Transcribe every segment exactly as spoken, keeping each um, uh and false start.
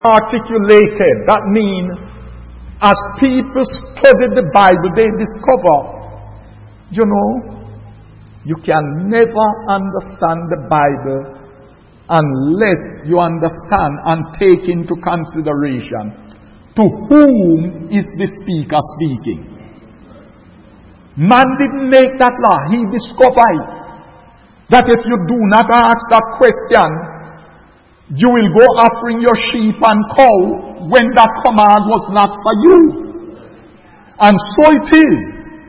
articulated. That means as people study the Bible, they discover, you know, you can never understand the Bible unless you understand and take into consideration to whom is the speaker speaking. Man didn't make that law. He discovered that if you do not ask that question, you will go offering your sheep and cow when that command was not for you. And so it is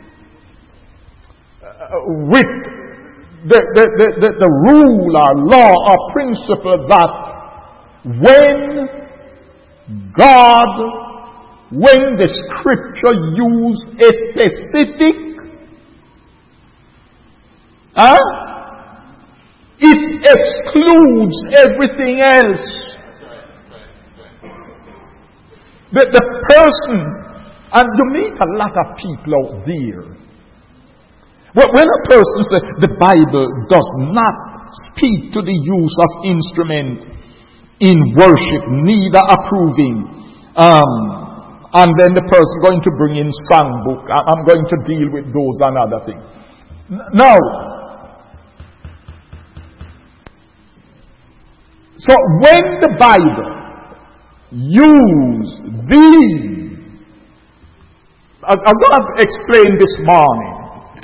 with the, the, the, the, the rule or law or principle that when God, when the scripture use a specific, huh? it excludes everything else. The, the person, and you meet a lot of people out there. When a person says the Bible does not speak to the use of instrument in worship, neither approving, um, and then the person going to bring in songbook, I'm going to deal with those and other things. No. So when the Bible uses these, as, as I've explained this morning,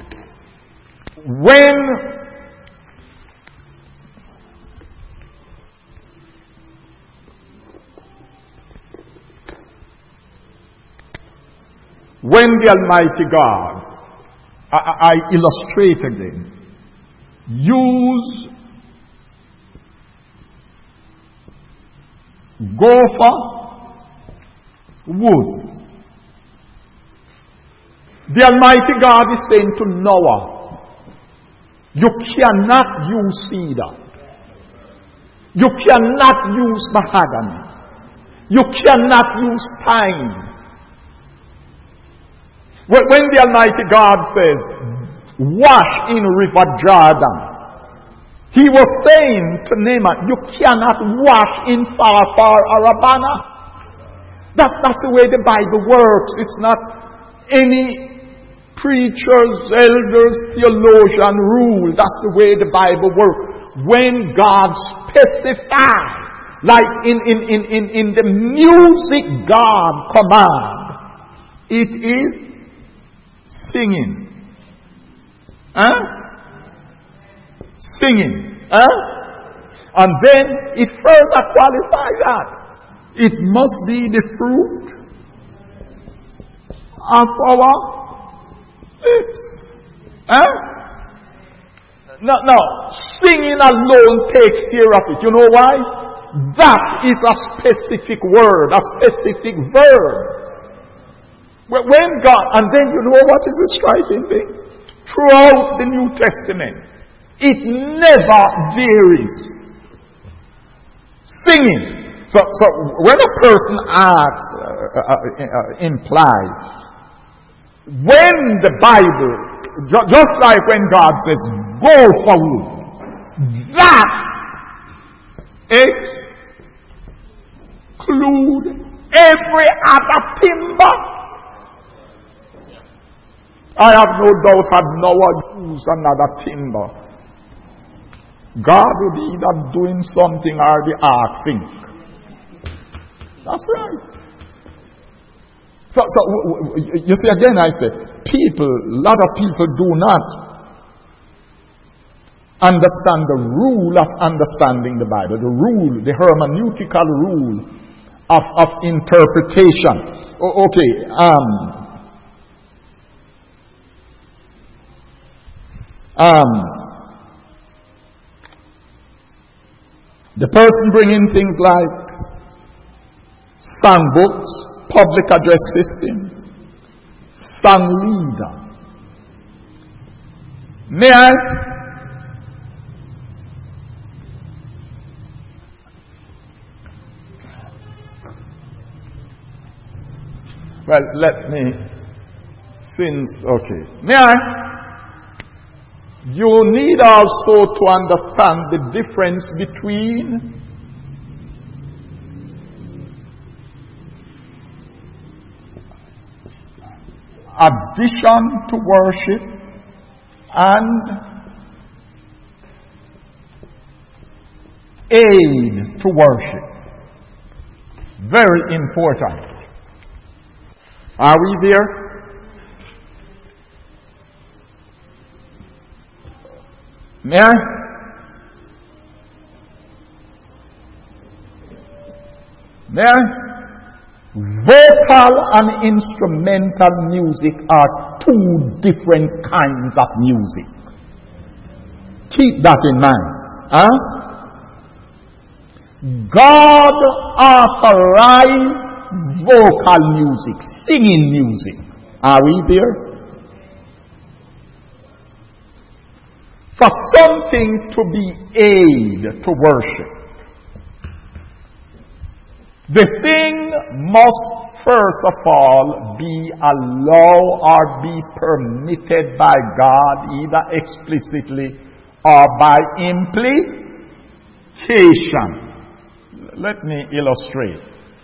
when when the Almighty God, I, I illustrate again, use gopher wood. The Almighty God is saying to Noah, you cannot use cedar. You cannot use mahogany. You cannot use pine. When the Almighty God says, wash in River Jordan, He was saying to Naaman, you cannot wash in Pharpar or Abana. That's, that's the way the Bible works. It's not any preachers, elders, theologian rule. That's the way the Bible works. When God specifies, like in, in, in, in, in the music God command, it is singing. Huh? Singing. Huh? And then it further qualifies that. It must be the fruit of our lips. Huh? No, no. Singing alone takes care of it. You know why? That is a specific word, a specific verb. When God, and then you know what is the striking thing? Throughout the New Testament, it never varies. Singing. So, so when a person asks, uh, uh, uh, implies, when the Bible, ju- just like when God says, go for wood, that exclude every other timber. I have no doubt had Noah used another timber, God would be either doing something or the ark sink. That's right. So, so you see, again I say, people, a lot of people do not understand the rule of understanding the Bible, the rule, the hermeneutical rule of, of interpretation. O- okay, um, um, the person bringing things like songbooks, public address system, song leader. May I? Well, let me, since, okay. May I? You need also to understand the difference between addition to worship and aid to worship. Very important. Are we there? May I? May I? Vocal and instrumental music are two different kinds of music. Keep that in mind. Huh? God authorized vocal music, singing music. Are we there? For something to be aid to worship, the thing must first of all be allowed or be permitted by God, either explicitly or by implication. Let me illustrate.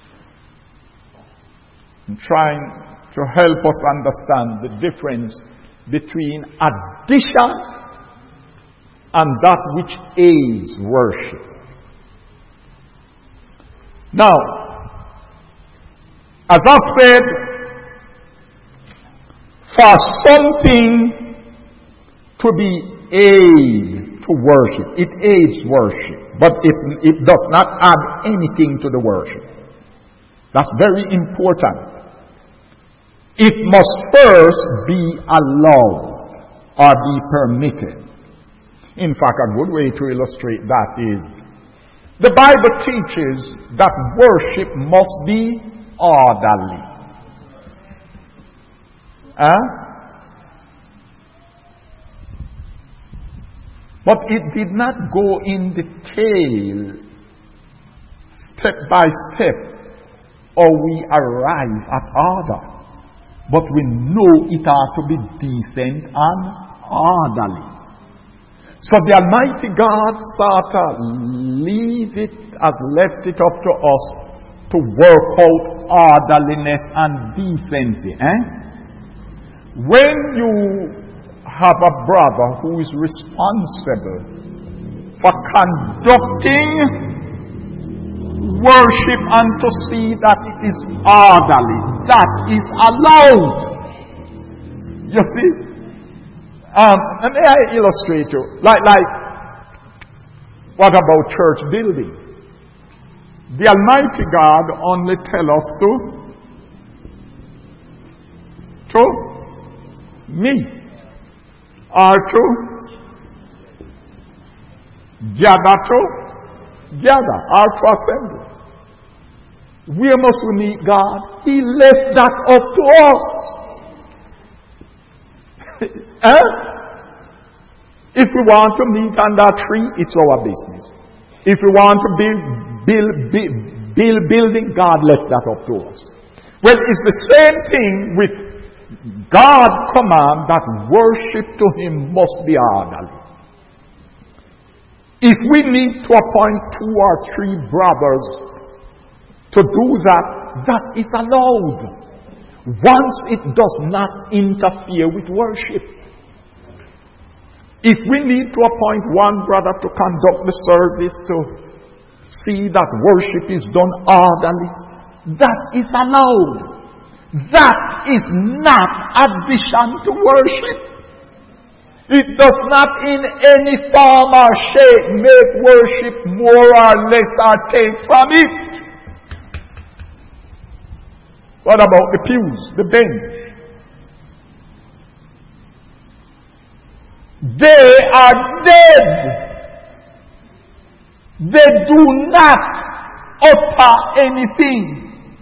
I'm trying to help us understand the difference between addition and that which aids worship. Now, as I said, for something to be aid to worship, it aids worship, but it's, it does not add anything to the worship. That's very important. It must first be allowed or be permitted. In fact, a good way to illustrate that is, the Bible teaches that worship must be orderly. Huh? But it did not go in detail, step by step, or we arrive at order. But we know it ought to be decent and orderly. So the Almighty God started leave it, has left it up to us to work out orderliness and decency. Eh? When you have a brother who is responsible for conducting worship and to see that it is orderly, that is allowed. You see? Um, and may I illustrate you? Like, like, what about church building? The Almighty God only tell us to, to meet, or to gather, to gather, or to assemble. Where must we meet God? He left that up to us. Eh? If we want to meet under a tree, it's our business. If we want to build, build, build, build building, God left that up to us. Well, it's the same thing with God command that worship to Him must be orderly. If we need to appoint two or three brothers to do that, that is allowed. Once it does not interfere with worship. If we need to appoint one brother to conduct the service to see that worship is done orderly, that is allowed. That is not addition to worship. It does not in any form or shape make worship more or less or take from it. What about the pews, the bench? They are dead. They do not utter anything.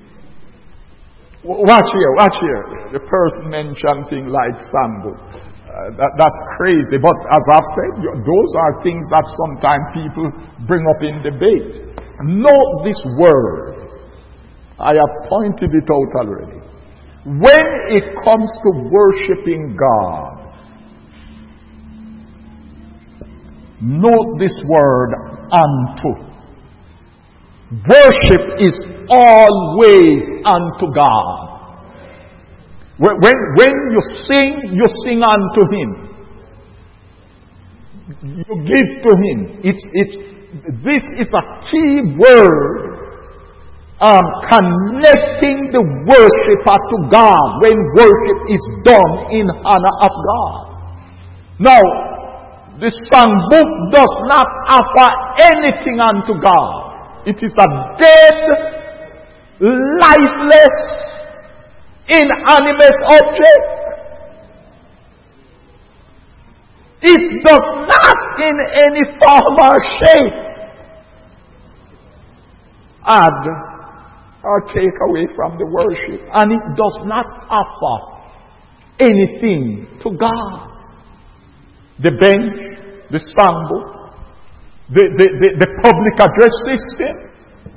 Watch here, watch here. The person mentioned things like sandal. Uh, that, that's crazy. But as I said, those are things that sometimes people bring up in debate. Note this word. I have pointed it out already. When it comes to worshiping God, note this word, unto. Worship is always unto God. When, when, when you sing, you sing unto Him. You give to Him. It's, it's, this is a key word. Um, connecting the worshiper to God when worship is done in honor of God. Now, the songbook does not offer anything unto God. It is a dead, lifeless, inanimate object. It does not in any form or shape add or take away from the worship. And it does not offer anything to God. The bench, the songbook, the, the, the, the public address system.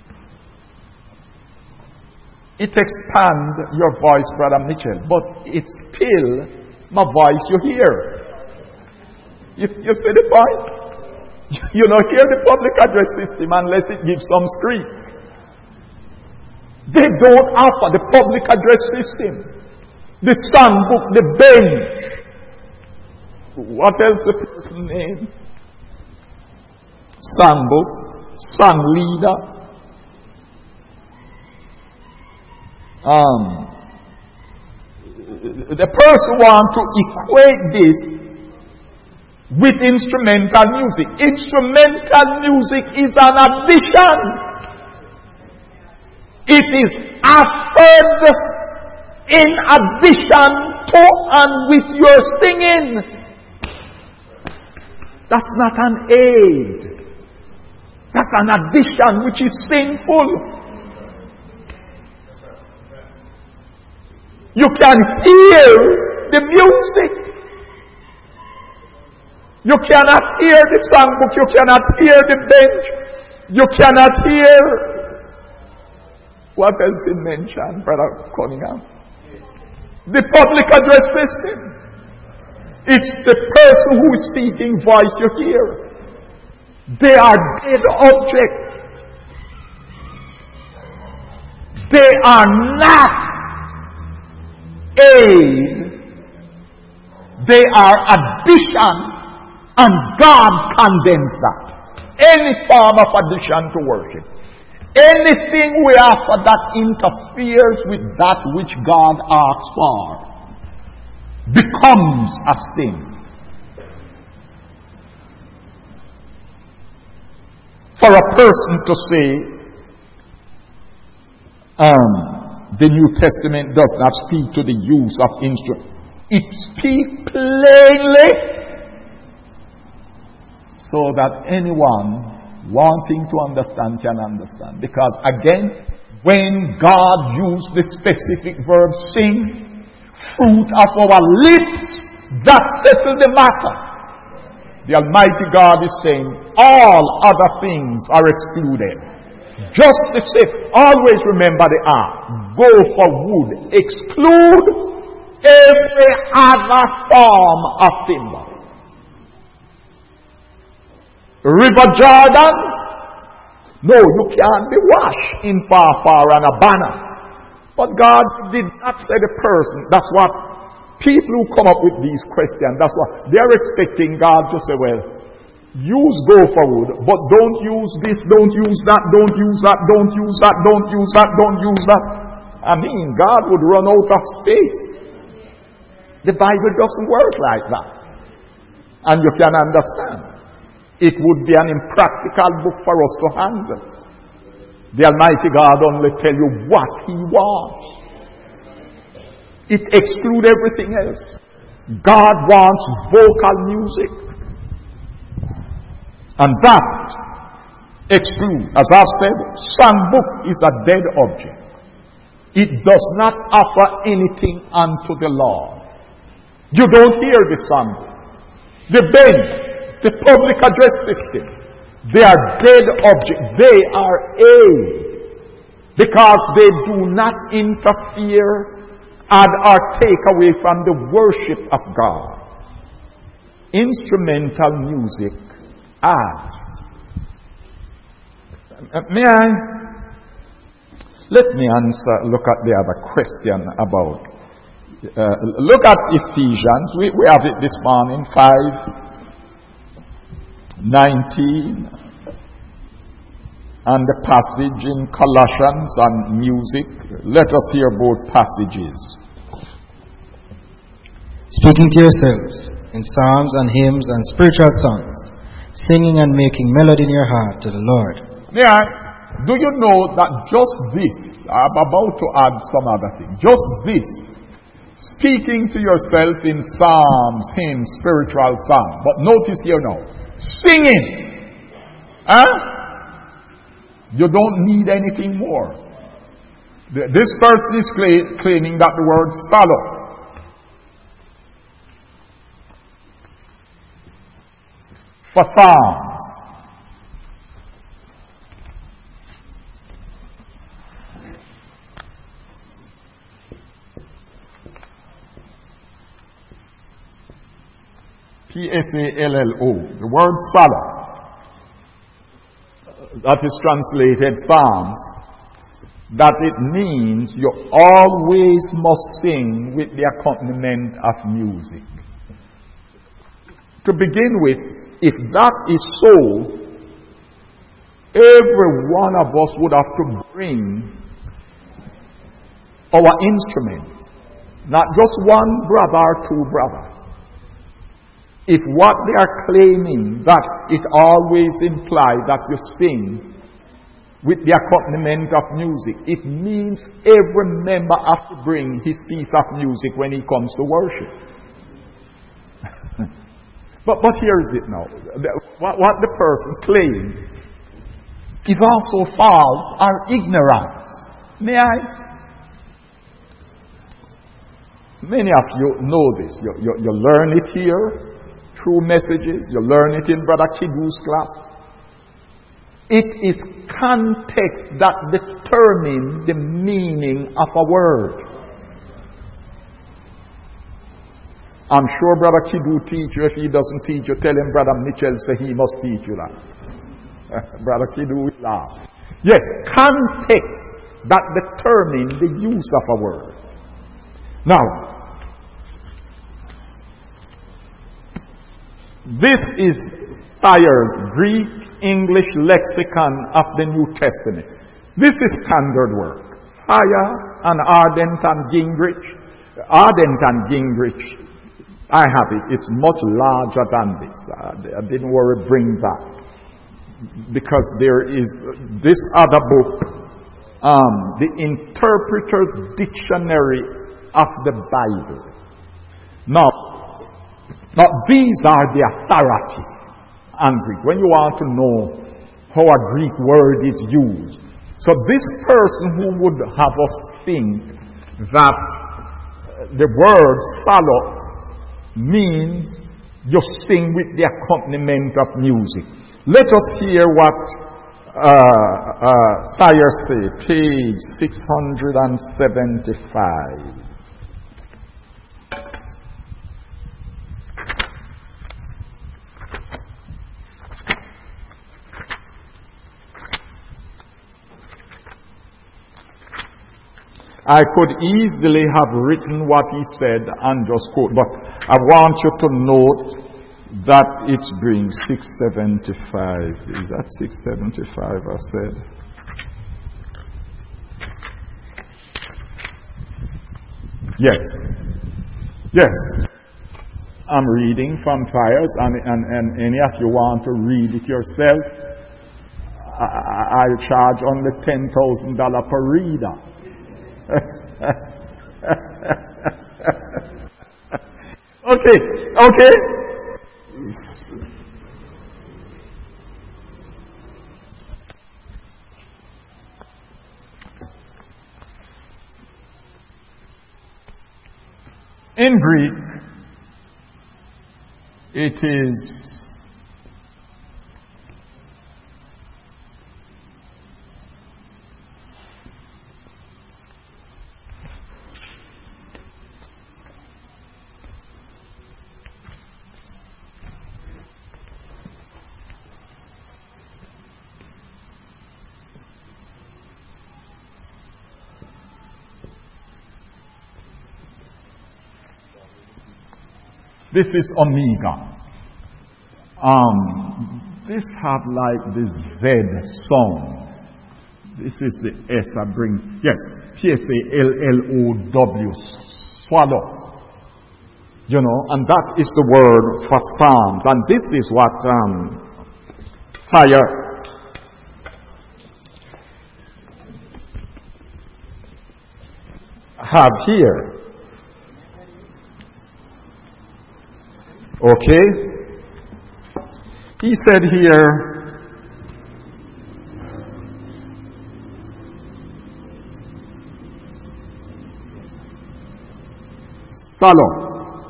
It expands your voice, Brother Mitchell, but it's still my voice you hear. You, you see the point? You don't hear the public address system unless it gives some scream. They don't offer the public address system, the songbook, the bench. What else the person name? Songbook, song leader. Um, the person wants to equate this with instrumental music. Instrumental music is an addition. It is offered in addition to and with your singing. That's not an aid. That's an addition which is sinful. You can hear the music. You cannot hear the songbook. You cannot hear the bench. You cannot hear. What else is mentioned, Brother Cunningham? The public address system. It's the person who is speaking voice you hear. They are dead objects. They are not aid. They are addition, and God condemns that. Any form of addition to worship. Anything we offer that interferes with that which God asks for becomes a sin. For a person to say, um, the New Testament does not speak to the use of instruments. It speaks plainly so that anyone wanting to understand can understand. Because again, when God used the specific verb sing, fruit of our lips, that settled the matter. The Almighty God is saying all other things are excluded. Just the same. Always remember the R. Go for wood. Exclude every other form of timber. River Jordan, no, you can't be washed in Farfar and Abana. But God did not say the person. That's what people who come up with these questions, that's what they're expecting God to say, well, use go for wood, but don't use this, don't use that, don't use that, don't use that, don't use that, don't use that. I mean, God would run out of space. The Bible doesn't work like that. And you can understand. It would be an impractical book for us to handle. The Almighty God only tell you what He wants. It excludes everything else. God wants vocal music. And that excludes, as I said, songbook is a dead object. It does not offer anything unto the Lord. You don't hear the songbook. The bench, the public address system, they are dead objects. They are aid. Because they do not interfere and or take away from the worship of God. Instrumental music adds. May I? Let me answer, look at the other question about Uh, look at Ephesians. We, we have it this morning, five nineteen. And the passage in Colossians on music. Let us hear both passages. Speaking to yourselves in psalms and hymns and spiritual songs, singing and making melody in your heart to the Lord. May I, do you know that just this, I'm about to add some other thing, just this, speaking to yourself in psalms, hymns, spiritual songs, but notice here now, singing, huh? You don't need anything more. This person is claiming that the word salo for psalms. P S A L L O. The word salo. That is translated Psalms, that it means you always must sing with the accompaniment of music. To begin with, if that is so, every one of us would have to bring our instrument, not just one brother or two brothers. If what they are claiming, that it always implies that you sing with the accompaniment of music, it means every member has to bring his piece of music when he comes to worship. but but here is it now. What, what the person claims is also false or ignorant. May I? Many of you know this. You, you, you learn it here. Through messages, you learn it in Brother Kidu's class. It is context that determines the meaning of a word. I'm sure Brother Kidu teach you. If he doesn't teach you, tell him Brother Mitchell say he must teach you that. Brother Kidu will laugh. Yes, context that determines the use of a word. Now, this is Thayer's Greek English lexicon of the New Testament. This is standard work. Thayer and Ardent and Gingrich. Ardent and Gingrich, I have it. It's much larger than this. I didn't worry, bring that. Because there is this other book, um, the Interpreter's Dictionary of the Bible. Now, Now, these are the authority on Greek. When you want to know how a Greek word is used. So this person who would have us think that the word salo means you sing with the accompaniment of music. Let us hear what uh, uh, Thayer say, page six hundred seventy-five. I could easily have written what he said and just quote, but I want you to note that it brings six seventy-five. Is that six seventy-five I said? Yes. Yes. I'm reading from Thayer's, and, and, and any of you want to read it yourself, I, I, I'll charge only ten thousand dollars per reader. okay, okay. In Greek, it is This is omega. Um, this have like this Z sound. This is the S I bring. Yes, P S A L L O W, swallow. You know, and that is the word for Psalms. And this is what um, fire have here. Okay? He said here, Salo,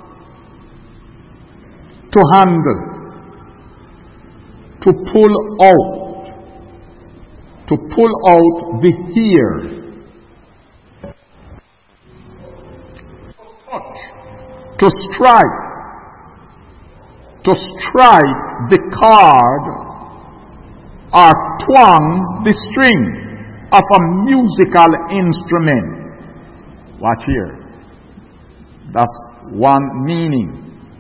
to handle, to pull out, to pull out the hair, to strike, to strike the chord or twang the string of a musical instrument. Watch here. That's one meaning.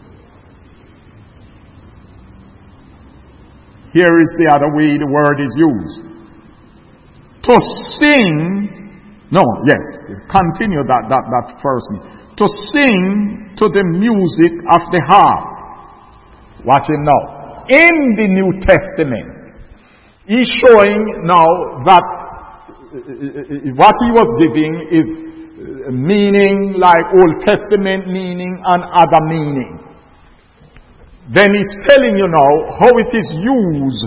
Here is the other way the word is used. To sing, no, yes, continue that, that, that first meaning. To sing to the music of the harp. Watch it now. In the New Testament, he's showing now that what he was giving is meaning like Old Testament meaning and other meaning. Then he's telling you now how it is used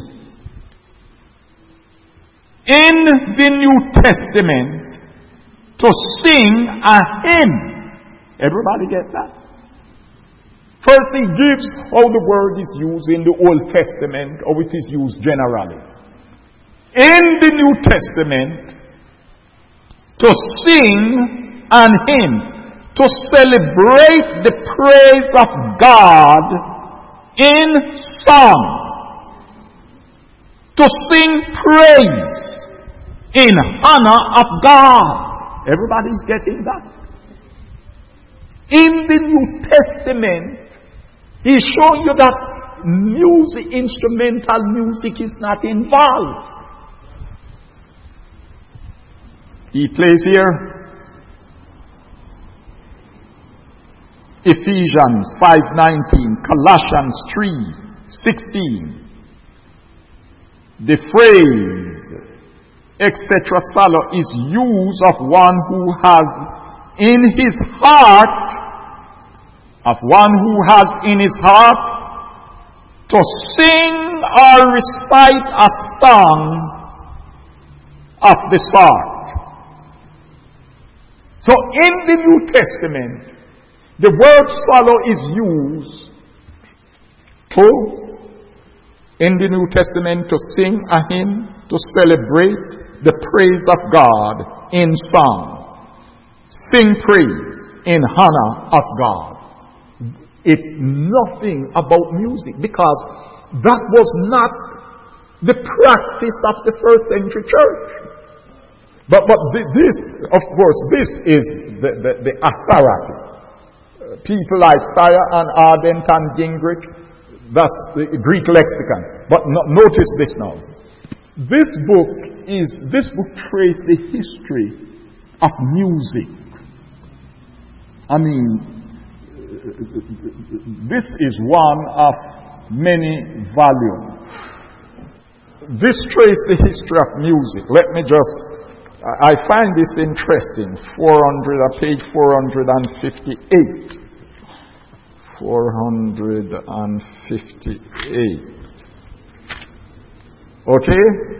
in the New Testament to sing a hymn. Everybody get that? First he gives how the word is used in the Old Testament, how it is used generally. In the New Testament, to sing an hymn, to celebrate the praise of God in song, to sing praise in honor of God. Everybody's getting that? In the New Testament, he's showing you that music, instrumental music is not involved. He plays here Ephesians five nineteen, Colossians three sixteen. The phrase et cetera salo is used of one who has in his heart, of one who has in his heart to sing or recite a song of the sort. So in the New Testament, the word swallow is used to, in the New Testament, to sing a hymn, to celebrate the praise of God in song. Sing praise in honor of God. It's nothing about music, because that was not the practice of the first century church. But but this, of course, this is the, the, the authority. Uh, people like Thayer and Ardent and Gingrich, that's the Greek lexicon. But no, notice this now. This book is this book traces the history of music. I mean, this is one of many volumes. This traces the history of music. Let me just, I find this interesting. four hundred, page four fifty-eight. four fifty-eight. Okay?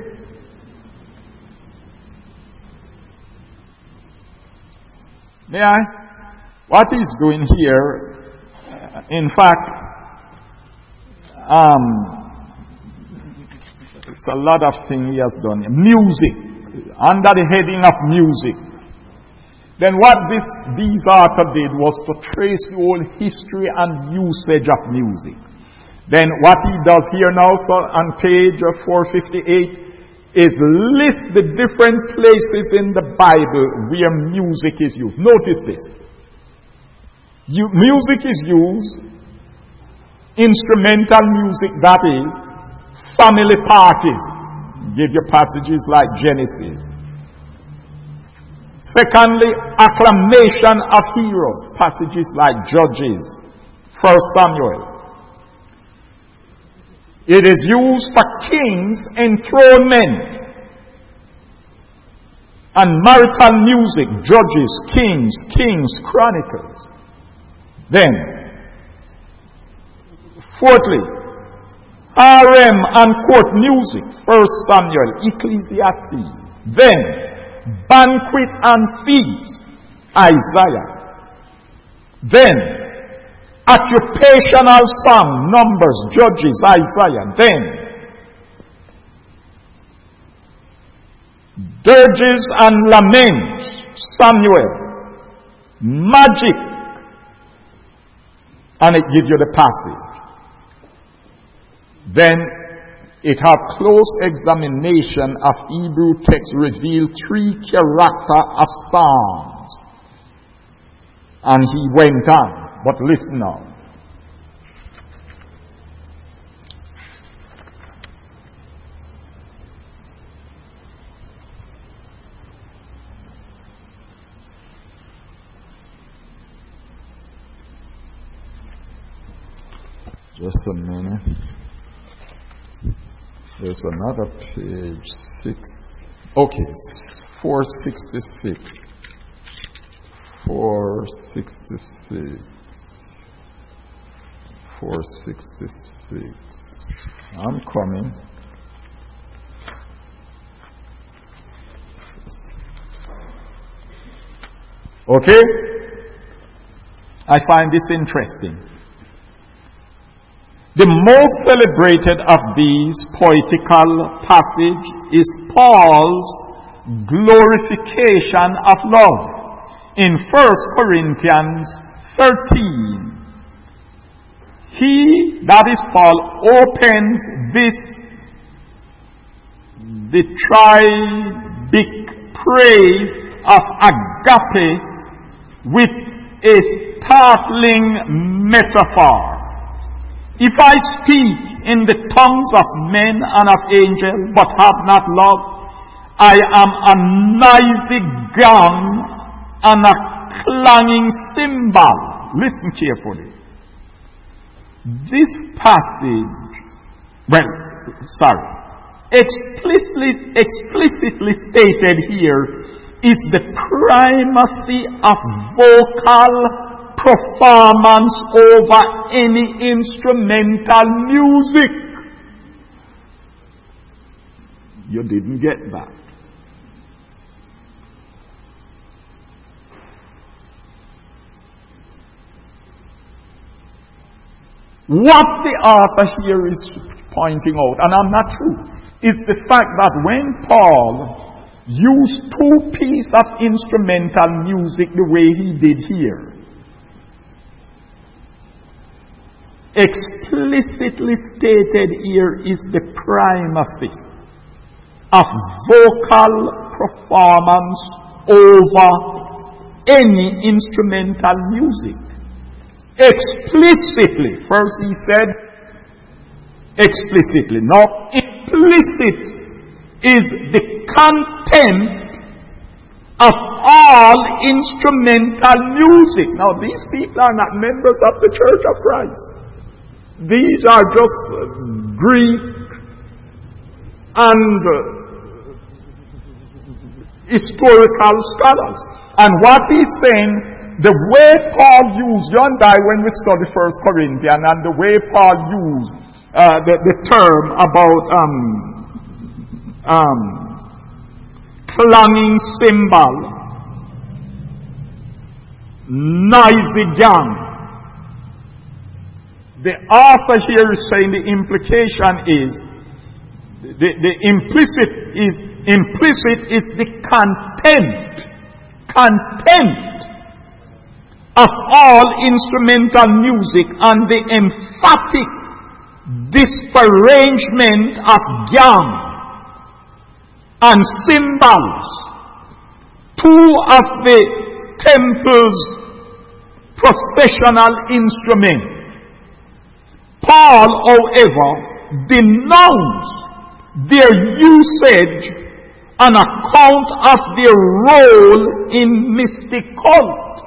May I? What he's doing here, in fact, um, it's a lot of things he has done. Music, under the heading of music. Then what this these authors did was to trace the whole history and usage of music. Then what he does here now, so on page four fifty-eight, is list the different places in the Bible where music is used. Notice this. You, music is used instrumental music, that is, family parties. Give you passages like Genesis. Secondly, acclamation of heroes, passages like Judges, First Samuel. It is used for kings' enthronement and marital music, Judges, Kings, Kings, Chronicles. Then, fourthly, harem and court music, First Samuel, Ecclesiastes. Then, banquet and feast, Isaiah. Then, occupational song, Numbers, Judges, Isaiah. Then, dirges and laments, Samuel. Magic, and it gives you the passage. Then, it has close examination of Hebrew text reveal three characters of psalms. And he went on. But listen now. Just a minute. There's another page, six. Okay, four sixty-six. four sixty-six. four sixty-six. I'm coming. Okay? I find this interesting. The most celebrated of these poetical passages is Paul's glorification of love in First Corinthians thirteen. He, that is Paul, opens this, the triadic praise of agape with a startling metaphor. If I speak in the tongues of men and of angels, but have not love, I am a noisy gong and a clanging cymbal. Listen carefully. This passage, well, sorry, explicitly, explicitly stated here is the primacy of vocal performance over any instrumental music. You didn't get that. What the author here is pointing out, and I'm not true, is the fact that when Paul used two pieces of instrumental music the way he did here, explicitly stated here is the primacy of vocal performance over any instrumental music. Explicitly. First he said explicitly. Now implicit is the content of all instrumental music. Now these people are not members of the Church of Christ. These are just Greek and historical scholars. And what he's saying, the way Paul used, you and I, when we study First Corinthians, and the way Paul used uh, the, the term about um, um, clanging cymbal, noisy gang. The author here is saying the implication is, the, the implicit is, implicit is the content, content of all instrumental music and the emphatic disarrangement of gang and cymbals, two of the temple's processional instruments. Paul, however, denounced their usage on account of their role in mystic cult.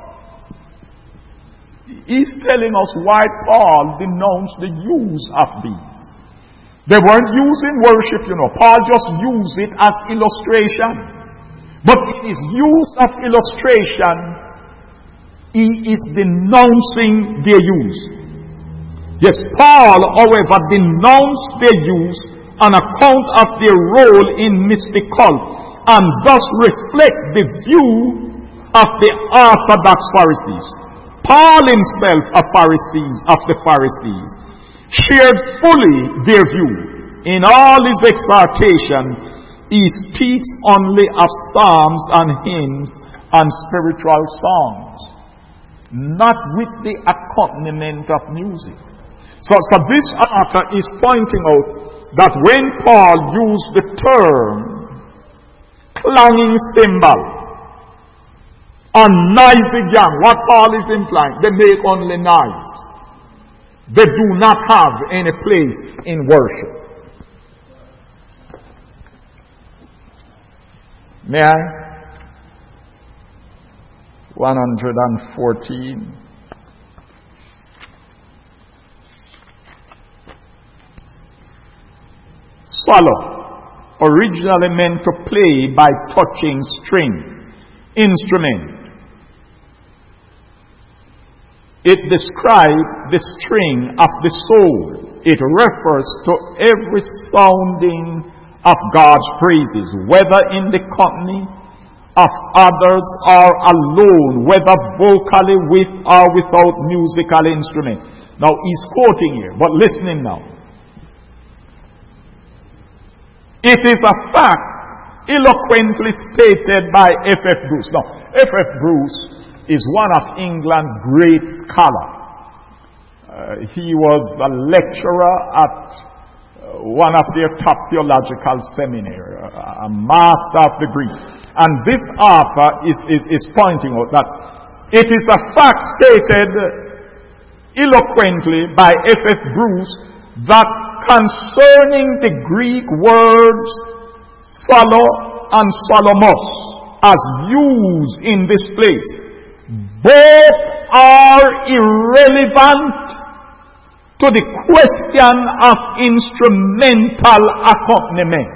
He's telling us why Paul denounced the use of these. They weren't used in worship, you know. Paul just used it as illustration. But in his use of illustration, he is denouncing their use. Yes, Paul, however, denounced their use on account of their role in mystic cult, and thus reflect the view of the Orthodox Pharisees. Paul himself, a Pharisee of the Pharisees, shared fully their view. In all his exhortation, he speaks only of psalms and hymns and spiritual songs, not with the accompaniment of music. So, so this author is pointing out that when Paul used the term clanging cymbal and noisy gang, what Paul is implying, they make only noise. They do not have any place in worship. May I? one hundred fourteen. Swallow, originally meant to play by touching string, instrument. It describes the string of the soul. It refers to every sounding of God's praises, whether in the company of others or alone, whether vocally with or without musical instrument. Now he's quoting here, but listening now. It is a fact eloquently stated by F F Bruce. Now, F F Bruce is one of England's great scholars. Uh, he was a lecturer at uh, one of their top theological seminaries, a, a master of the Greek. And this author is, is, is pointing out that it is a fact stated eloquently by F F Bruce that concerning the Greek words solo and solomos as used in this place, both are irrelevant to the question of instrumental accompaniment.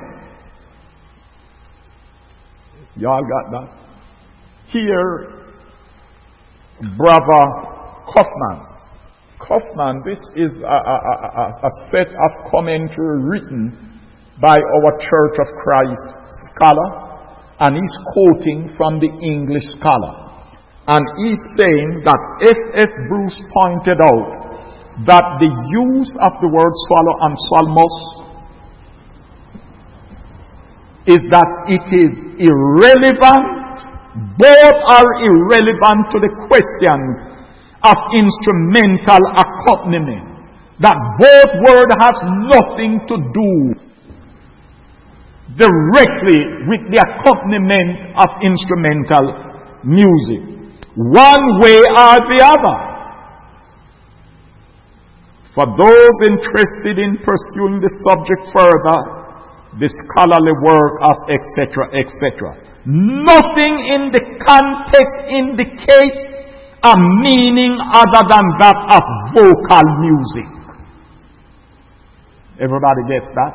Y'all got that? Here, Brother Kaufman. Kaufman, this is a, a, a, a set of commentary written by our Church of Christ scholar, and he's quoting from the English scholar. And he's saying that F F Bruce pointed out that the use of the word swallow and psalmos is that it is irrelevant, both are irrelevant to the question of instrumental accompaniment. That both words has nothing to do directly with the accompaniment of instrumental music, one way or the other. For those interested in pursuing the subject further, the scholarly work of et cetera, et cetera. Nothing in the context indicates a meaning other than that of vocal music. Everybody gets that?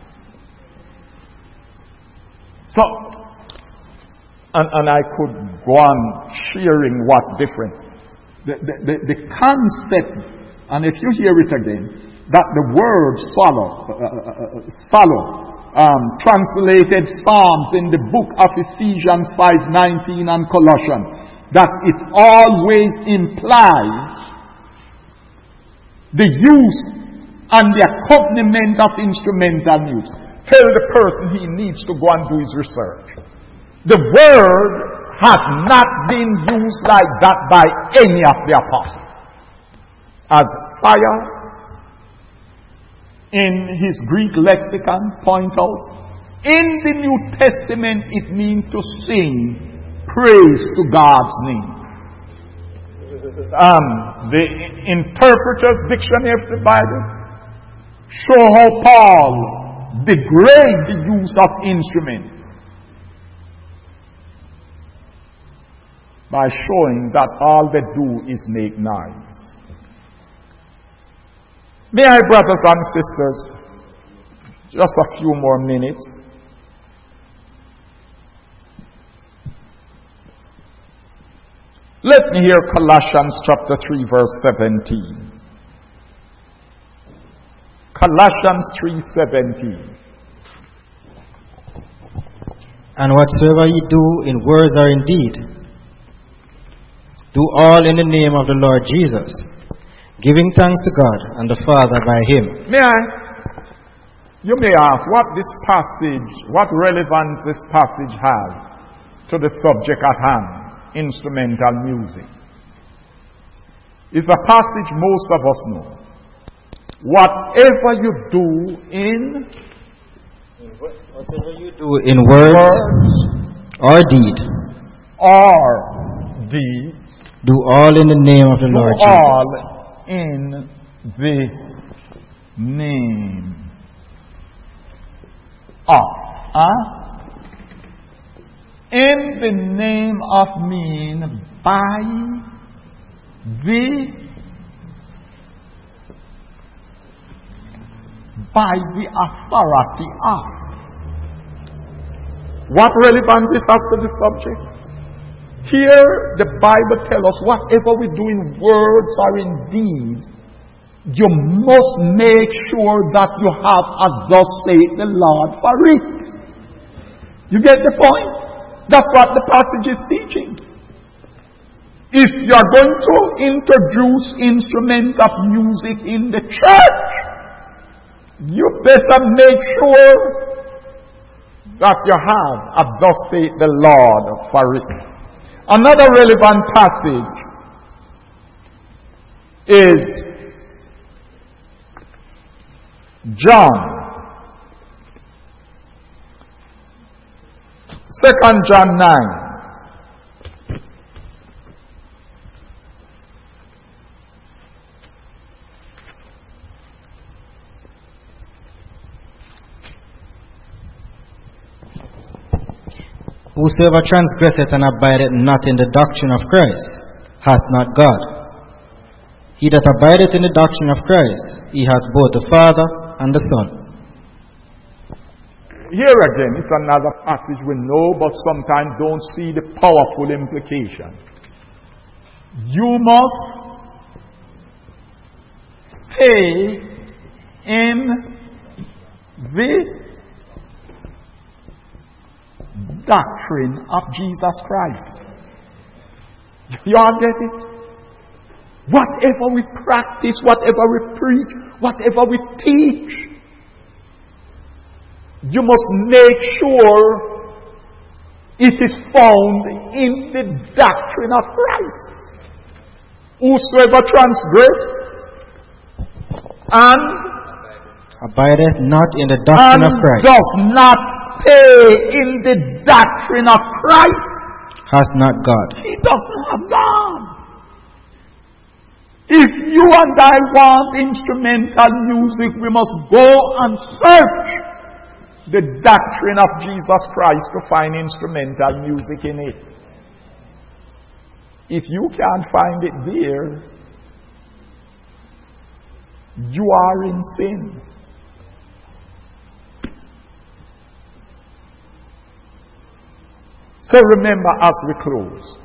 So, and, and I could go on sharing what different. The, the, the, the concept, and if you hear it again, that the word follow, uh, uh, uh, follow, um, translated Psalms in the book of Ephesians five nineteen and Colossians, that it always implies the use and the accompaniment of instrumental music. Tell the person he needs to go and do his research. The word has not been used like that by any of the apostles. As fire in his Greek lexicon point out, in the New Testament it means to sing praise to God's name. Um, the Interpreter's Dictionary of the Bible show how Paul degrade the use of instrument by showing that all they do is make noise. May I, brothers and sisters, just a few more minutes. Let me hear Colossians chapter three verse seventeen. Colossians three seventeen. And whatsoever ye do in words or in deed, do all in the name of the Lord Jesus, giving thanks to God and the Father by Him. May I? You may ask what this passage, what relevance this passage has to the subject at hand. Instrumental music. It's a passage most of us know. Whatever you do in whatever you do in words, words or deed, or deed, do all in the name of the do Lord all Jesus. in the name of. Huh? In the name of mean by the by the authority of. What relevance is that to the subject? Here the Bible tells us whatever we do in words or in deeds, you must make sure that you have a thus saith the Lord for it. You get the point? That's what the passage is teaching. If you are going to introduce instruments of music in the church, you better make sure that you have a thus saith the Lord for it. Another relevant passage is John. Second John nine. Whosoever transgresseth and abideth not in the doctrine of Christ hath not God. He that abideth in the doctrine of Christ, he hath both the Father and the Son. Here again is another passage we know, but sometimes don't see the powerful implication. You must stay in the doctrine of Jesus Christ. You all get it? Whatever we practice, whatever we preach, whatever we teach, you must make sure it is found in the doctrine of Christ. Whosoever transgresseth and abideth not in the doctrine and of Christ, does not stay in the doctrine of Christ, hath not God. he doesn't have God. If you and I want instrumental music, we must go and search the doctrine of Jesus Christ to find instrumental music in it. If you can't find it there, you are in sin. So remember as we close,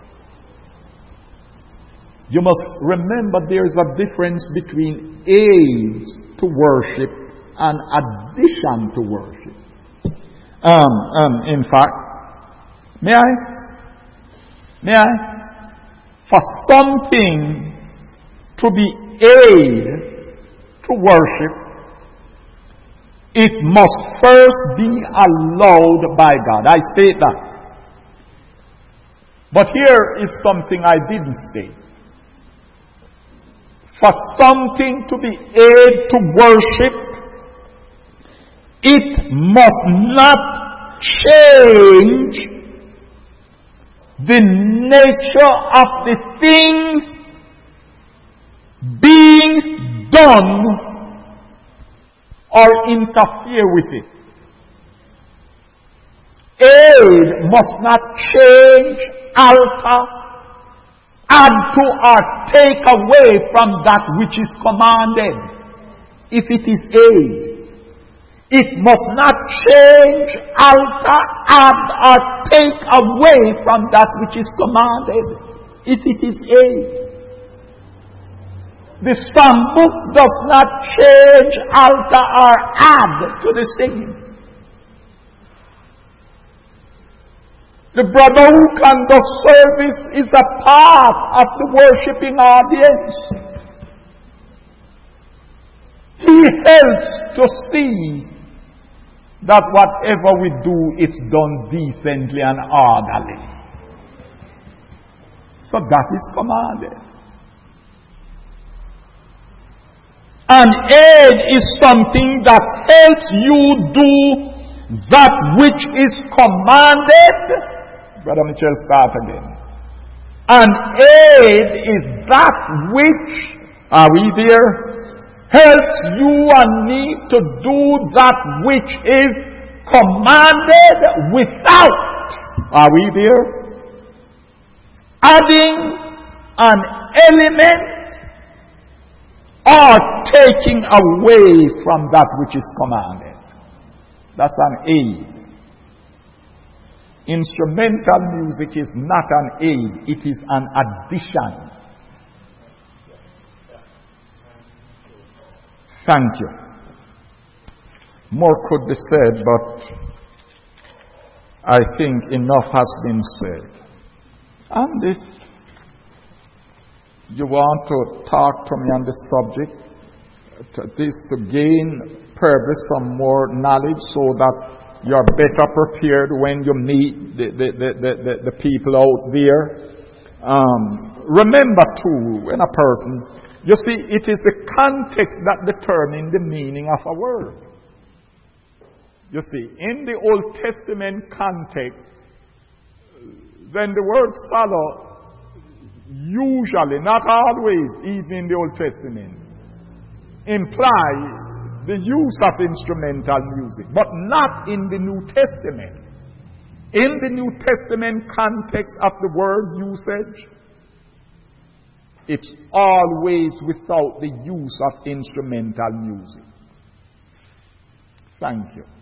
you must remember there is a difference between aids to worship and addition to worship. Um, um, in fact, may I? May I? For something to be aid to worship, it must first be allowed by God. I state that. But here is something I didn't state. For something to be aid to worship, it must not change the nature of the thing being done or interfere with it. Aid must not change, alter, add to, or take away from that which is commanded. If it is aid, it must not change, alter, add, or take away from that which is commanded. If it is aid. The songbook does not change, alter, or add to the singing. The brother who conducts service is a part of the worshiping audience. He helps to see that whatever we do, it's done decently and orderly. So that is commanded. And aid is something that helps you do that which is commanded. Brother Mitchell, start again. And aid is that which, are we there? Helps you and me to do that which is commanded without, are we there? Adding an element or taking away from that which is commanded. That's an aid. Instrumental music is not an aid, it is an addition. Thank you. More could be said, but I think enough has been said. And if you want to talk to me on this subject, this to gain probably some more knowledge so that you're better prepared when you meet the, the, the, the, the people out there. Um, remember too, when a person, you see, it is the context that determines the meaning of a word. You see, in the Old Testament context, then the word salo, usually, not always, even in the Old Testament, imply the use of instrumental music, but not in the New Testament. In the New Testament context of the word usage, it's always without the use of instrumental music. Thank you.